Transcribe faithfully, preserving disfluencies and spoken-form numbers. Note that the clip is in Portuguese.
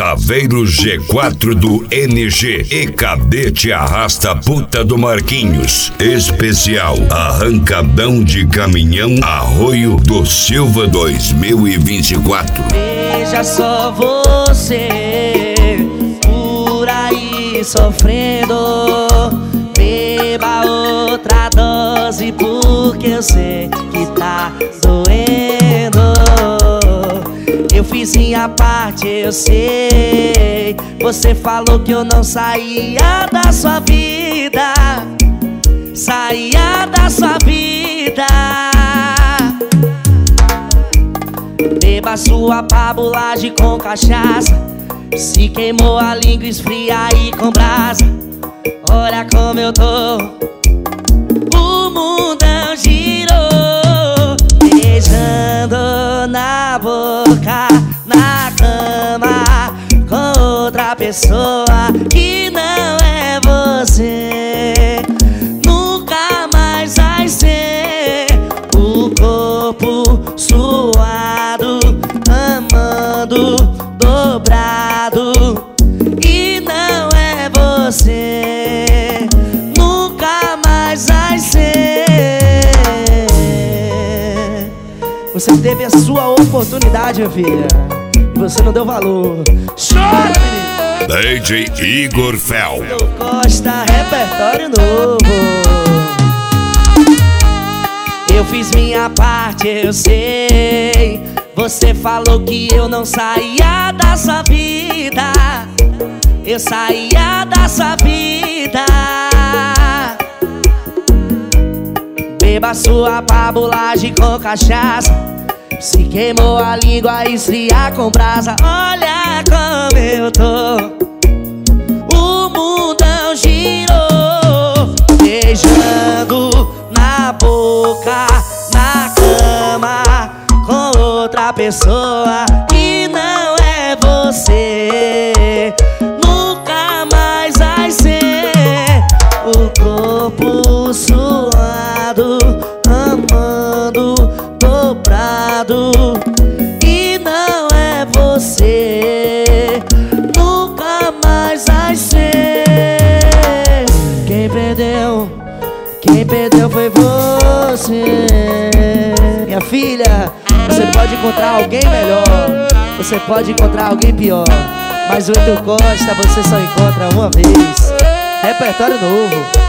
Saveiro G quatro do N G e Cadete Arrasta Puta do Marquinhos. Especial Arrancadão de Caminhão Arroio do Silva dois mil e vinte e quatro. Veja só você por aí sofrendo, beba outra dose porque eu sei que tá doendo. Eu fiz minha parte, eu sei. Você falou que eu não saía da sua vida, saía da sua vida. Beba sua pabulagem com cachaça, se queimou a língua, esfria aí com brasa. Olha como eu tô, o mundão girou, beijando na boca, na cama, com outra pessoa que não é você. Nunca mais vai ser o corpo suado, amando dobrado, e não é você. Nunca mais vai ser. Você teve a sua oportunidade, minha filha, e você não deu valor. Chora, menino! D J Igor Fel Costa, repertório novo. Eu fiz minha parte, eu sei. Você falou que eu não saía da sua vida, eu saía da sua vida. Beba sua pabulagem com cachaça, se queimou a língua, esfria com brasa. Olha como eu tô, o mundão girou, beijando na boca, na cama, com outra pessoa que não é você. Nunca mais vai ser o corpo suado, amando dobrado, e não é você. Nunca mais vai ser. Quem perdeu, quem perdeu foi você. Minha filha, você pode encontrar alguém melhor, você pode encontrar alguém pior, mas o Heitor Costa você só encontra uma vez. Repertório novo.